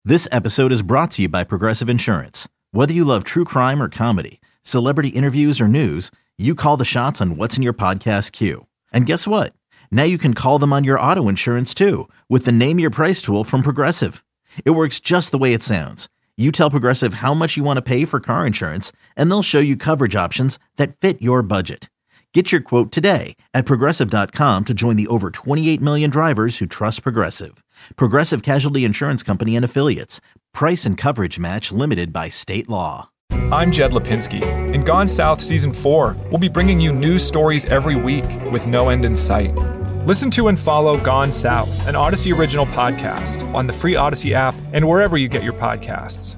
This episode is brought to you by Progressive Insurance. Whether you love true crime or comedy, celebrity interviews or news, you call the shots on what's in your podcast queue. And guess what? Now you can call them on your auto insurance too with the Name Your Price tool from Progressive. It works just the way it sounds. You tell Progressive how much you want to pay for car insurance, and they'll show you coverage options that fit your budget. Get your quote today at Progressive.com to join the over 28 million drivers who trust Progressive. Progressive Casualty Insurance Company and Affiliates. Price and coverage match limited by state law. I'm Jed Lipinski. In Gone South Season 4, we'll be bringing you news stories every week with no end in sight. Listen to and follow Gone South, an Odyssey original podcast on the free Odyssey app and wherever you get your podcasts.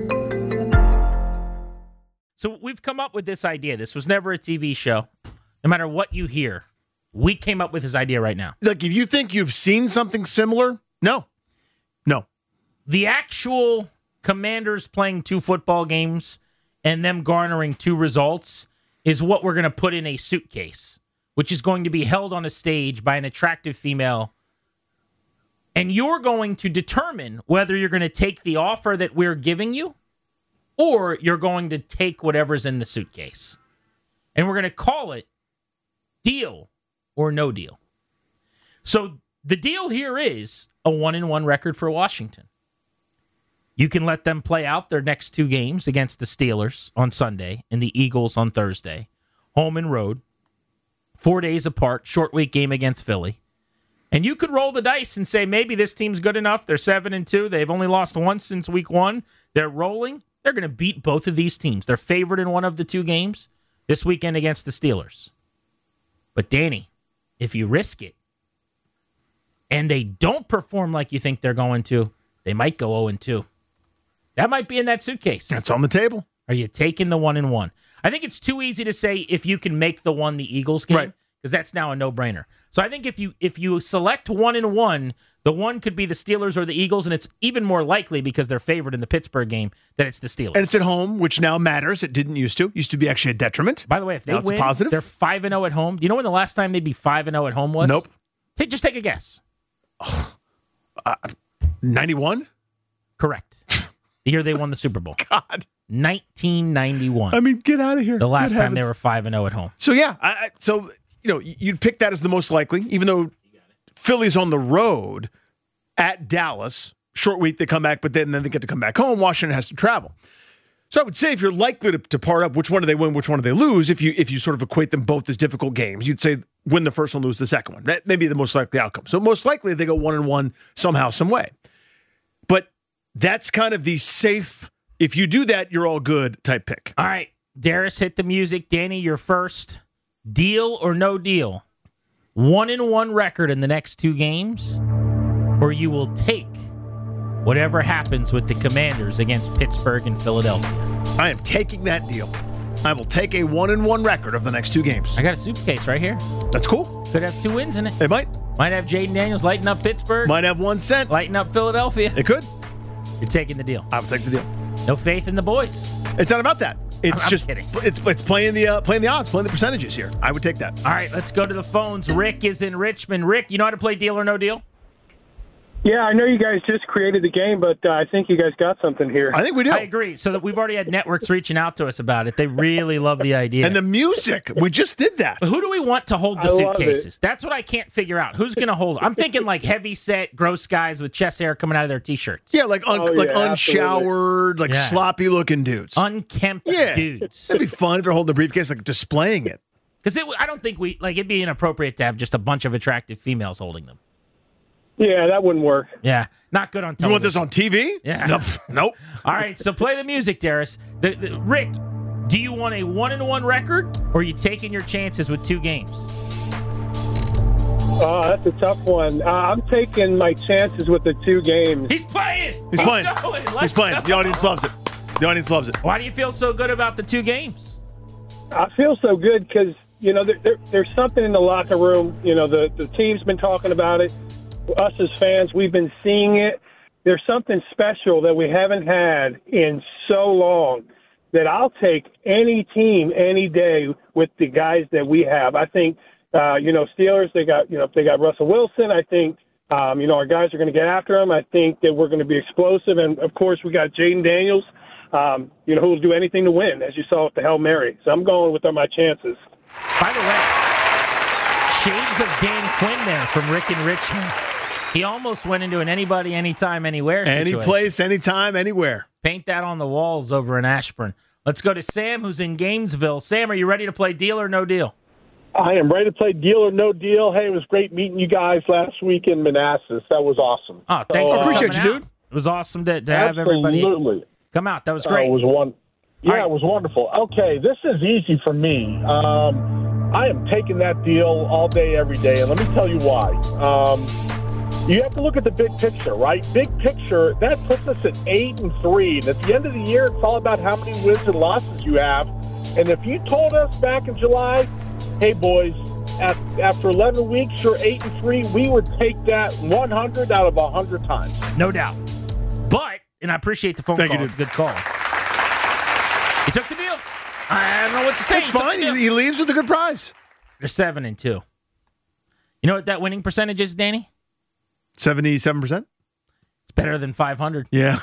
So we've come up with this idea. This was never a TV show. No matter what you hear, we came up with this idea right now. Like, if you think you've seen something similar, no. The actual Commanders playing 2 football games and them garnering 2 results is what we're going to put in a suitcase, which is going to be held on a stage by an attractive female. And you're going to determine whether you're going to take the offer that we're giving you or you're going to take whatever's in the suitcase. And we're going to call it deal or no deal. So the deal here is a 1-1 record for Washington. You can let them play out their next 2 games against the Steelers on Sunday and the Eagles on Thursday. Home and road. 4 days apart. Short week game against Philly. And you could roll the dice and say maybe this team's good enough. They're 7-2. They've only lost once since week 1. They're rolling. They're going to beat both of these teams. They're favored in one of the 2 games this weekend against the Steelers. But Danny, if you risk it and they don't perform like you think they're going to, they might go 0-2. That might be in that suitcase. That's on the table. Are you taking the 1-1? I think it's too easy to say if you can make the Eagles game, right, because that's now a no-brainer. So I think if you select 1-1, the 1 could be the Steelers or the Eagles, and it's even more likely because they're favored in the Pittsburgh game that it's the Steelers. And it's at home, which now matters. It didn't used to. Used to be actually a detriment. By the way, if they now it's win, a positive. They're 5-0 at home. Do you know when the last time they'd be 5-0 at home was? Nope. Just take a guess. 91? Correct. The year they won the Super Bowl. God. 1991. I mean, get out of here. The last time they were 5-0 at home. So, yeah. You'd pick that as the most likely, even though Philly's on the road at Dallas. Short week, they come back, but then they get to come back home. Washington has to travel. So I would say if you're likely to part up, which one do they win, which one do they lose, if you sort of equate them both as difficult games, you'd say win the first one, lose the second one. That may be the most likely outcome. So most likely they go 1-1 somehow, some way. But that's kind of the safe, if you do that, you're all good type pick. All right. Darius, hit the music. Danny, you're first. Deal or no deal? 1-1 record in the next 2 games, or you will take whatever happens with the Commanders against Pittsburgh and Philadelphia. I am taking that deal. I will take a 1-1 record of the next 2 games. I got a suitcase right here. That's cool. Could have 2 wins in it. It might. Might have Jaden Daniels lighting up Pittsburgh. Might have 1 cent. Lighting up Philadelphia. It could. You're taking the deal. I will take the deal. No faith in the boys. It's not about that. It's I'm just kidding. It's playing the odds, playing the percentages here. I would take that. All right, let's go to the phones. Rick is in Richmond. Rick, you know how to play Deal or No Deal? Yeah, I know you guys just created the game, but I think you guys got something here. I think we do. I agree. So that we've already had networks reaching out to us about it. They really love the idea. And the music, we just did that. But who do we want to hold the I love suitcases? it. That's what I can't figure out. Who's going to hold? I'm thinking like heavy set, gross guys with chest hair coming out of their T-shirts. Yeah, like unshowered, like Yeah. sloppy looking dudes. Unkempt Yeah. dudes. It'd be fun if they're holding the briefcase, like displaying it. Because I don't think it'd be inappropriate to have just a bunch of attractive females holding them. Yeah, that wouldn't work. Yeah, not good on You television. want this on TV? Yeah. Nope. All right, so play the music, Darius. Rick, do you want a 1-1 record, or are you taking your chances with 2 games? That's a tough one. I'm taking my chances with the 2 games. He's playing. He's playing. Going. He's Let's playing. go. The audience loves it. The audience loves it. Why do you feel so good about the 2 games? I feel so good because, there's something in the locker room. The team's been talking about it. Us as fans, we've been seeing it. There's something special that we haven't had in so long that I'll take any team any day with the guys that we have. I think, Steelers, they got Russell Wilson. I think Our guys are going to get after him. I think that we're going to be explosive. And, of course, we got Jaden Daniels, who will do anything to win, as you saw with the Hail Mary. So I'm going with my chances. By the way, shades of Dan Quinn there from Rick and Richmond. He almost went into an anybody, anytime, anywhere situation. Any place, anytime, anywhere. Paint that on the walls over in Ashburn. Let's go to Sam, who's in Gainesville. Sam, are you ready to play Deal or No Deal? I am ready to play Deal or No Deal. Hey, it was great meeting you guys last week in Manassas. That was awesome. Oh, thanks for appreciate coming you, out. dude. It was awesome to have everybody come out. That was great. It was it was wonderful. Okay, this is easy for me. I am taking that deal all day, every day, and let me tell you why. You have to look at the big picture, right? Big picture, that puts us at 8-3. And at the end of the year, it's all about how many wins and losses you have. And if you told us back in July, hey, boys, after 11 weeks, you're 8-3, we would take that 100 out of 100 times. No doubt. But, and I appreciate the phone call. It's a good call. He took the deal. I don't know what to say. It's fine. He leaves with a good prize. They're 7-2. You know what that winning percentage is, Danny? 77%? It's better than 500. Yeah.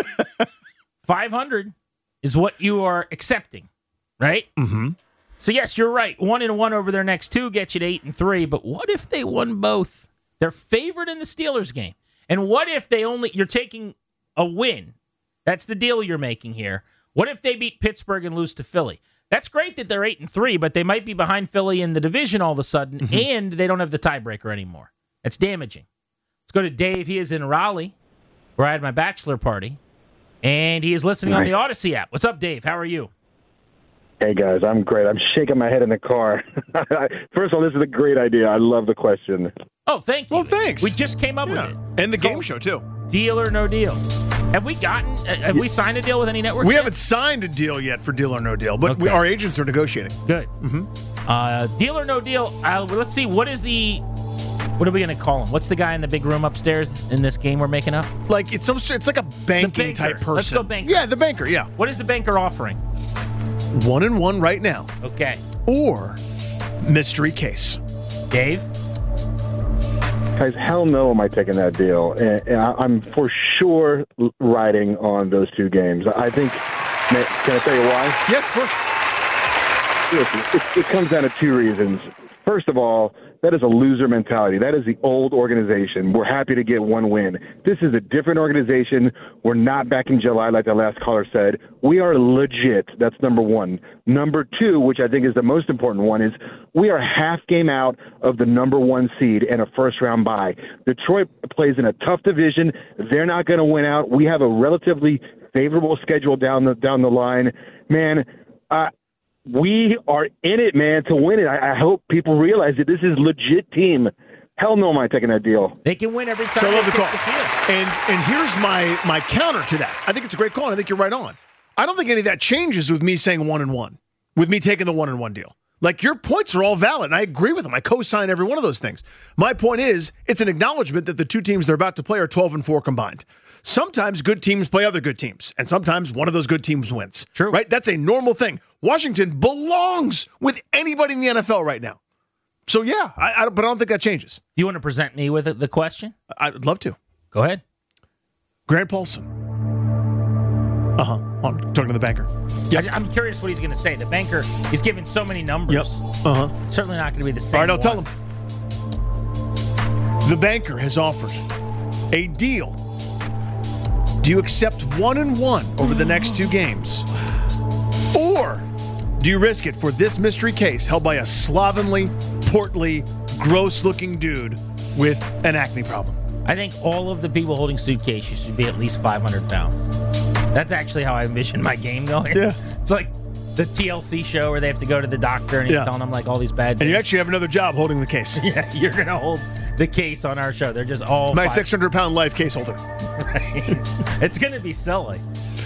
500 is what you are accepting, right? Mm-hmm. So, yes, you're right. 1-1 over their next two gets you to 8-3. But what if they won both? They're favored in the Steelers game. And what if you're taking a win? That's the deal you're making here. What if they beat Pittsburgh and lose to Philly? That's great that they're 8-3, but they might be behind Philly in the division all of a sudden, and they don't have the tiebreaker anymore. That's damaging. Let's go to Dave. He is in Raleigh, where I had my bachelor party, and he is listening on the Odyssey app. What's up, Dave? How are you? Hey, guys, I'm great. I'm shaking my head in the car. First of all, this is a great idea. I love the question. Oh, thank you. Well, thanks. We just came up with it. And the game show, too. Deal or No Deal. Have we signed a deal with any network We yet? haven't signed a deal yet for Deal or No Deal, but Okay. our agents are negotiating. Good. Deal or No Deal. Let's see. What are we going to call him? What's the guy in the big room upstairs in this game we're making up? Like it's like a banking type person. Let's go banker. Yeah, the banker. Yeah. What is the banker offering? 1-1 right now, Okay. or mystery case. Dave? Guys, hell no am I taking that deal. And I'm for sure riding on those two games. I think, can I tell you why? Yes, of course. Listen, it comes down to two reasons. First of all, that is a loser mentality. That is the old organization. We're happy to get one win. This is a different organization. We're not back in July like the last caller said. We are legit. That's number one. Number two, which I think is the most important one, is we are half game out of the number one seed and a first-round bye. Detroit plays in a tough division. They're not going to win out. We have a relatively favorable schedule down the line. Man, we are in it, man, to win it. I hope people realize that this is a legit team. Hell no am I taking that deal. They can win every time So I they love the take call. the field. And here's my counter to that. I think it's a great call, and I think you're right on. I don't think any of that changes with me saying 1-1, with me taking the 1-1 deal. Like, your points are all valid, and I agree with them. I co-sign every one of those things. My point is, it's an acknowledgement that the two teams they're about to play are 12-4 combined. Sometimes good teams play other good teams, and sometimes one of those good teams wins. True. Right? That's a normal thing. Washington belongs with anybody in the NFL right now. So, yeah, but I don't think that changes. Do you want to present me with the question? I'd love to. Go ahead. Grant Paulson. I'm talking to the banker. Yep. I'm curious what he's going to say. The banker is giving so many numbers. Yep. It's certainly not going to be the same. All right, I'll tell one. him. The banker has offered a deal. Do you accept 1-1 over the next two games? Or do you risk it for this mystery case held by a slovenly, portly, gross-looking dude with an acne problem? I think all of the people holding suitcases should be at least 500 pounds. That's actually how I envision my game going. Yeah. It's like the TLC show where they have to go to the doctor and he's telling them like all these bad things. And you actually have another job holding the case. Yeah, you're going to hold the case on our show. They're just all My 600-pound life case holder. Right. It's going to be silly.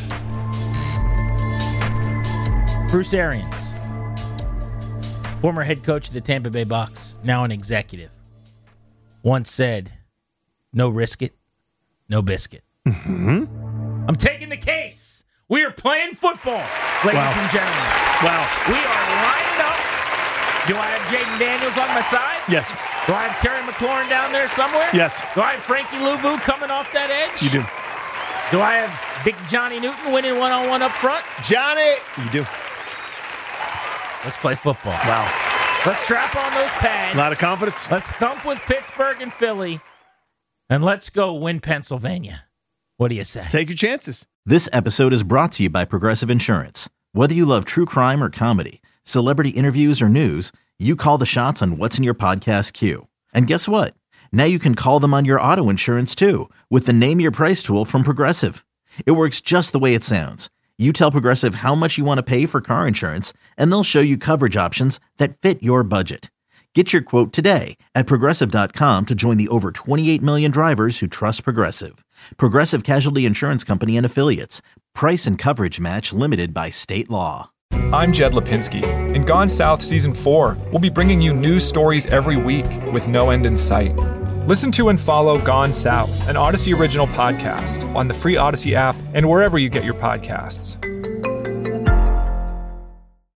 Bruce Arians, former head coach of the Tampa Bay Bucks, now an executive, once said, "No risk it, no biscuit." I'm taking the case. We are playing football, ladies and gentlemen. Wow. We are lining up. Do I have Jaden Daniels on my side? Yes. Do I have Terry McLaurin down there somewhere? Yes. Do I have Frankie Louvu coming off that edge? You do. Do I have Big Johnny Newton winning one-on-one up front? Johnny! You do. Let's play football. Wow. Let's strap on those pads. A lot of confidence. Let's thump with Pittsburgh and Philly. And let's go win Pennsylvania. What do you say? Take your chances. This episode is brought to you by Progressive Insurance. Whether you love true crime or comedy, celebrity interviews or news, you call the shots on what's in your podcast queue. And guess what? Now you can call them on your auto insurance too with the Name Your Price tool from Progressive. It works just the way it sounds. You tell Progressive how much you want to pay for car insurance, and they'll show you coverage options that fit your budget. Get your quote today at Progressive.com to join the over 28 million drivers who trust Progressive. Progressive Casualty Insurance Company and Affiliates. Price and coverage match limited by state law. I'm Jed Lipinski. In Gone South Season 4, we'll be bringing you news stories every week with no end in sight. Listen to and follow Gone South, an Odyssey original podcast, on the free Odyssey app and wherever you get your podcasts.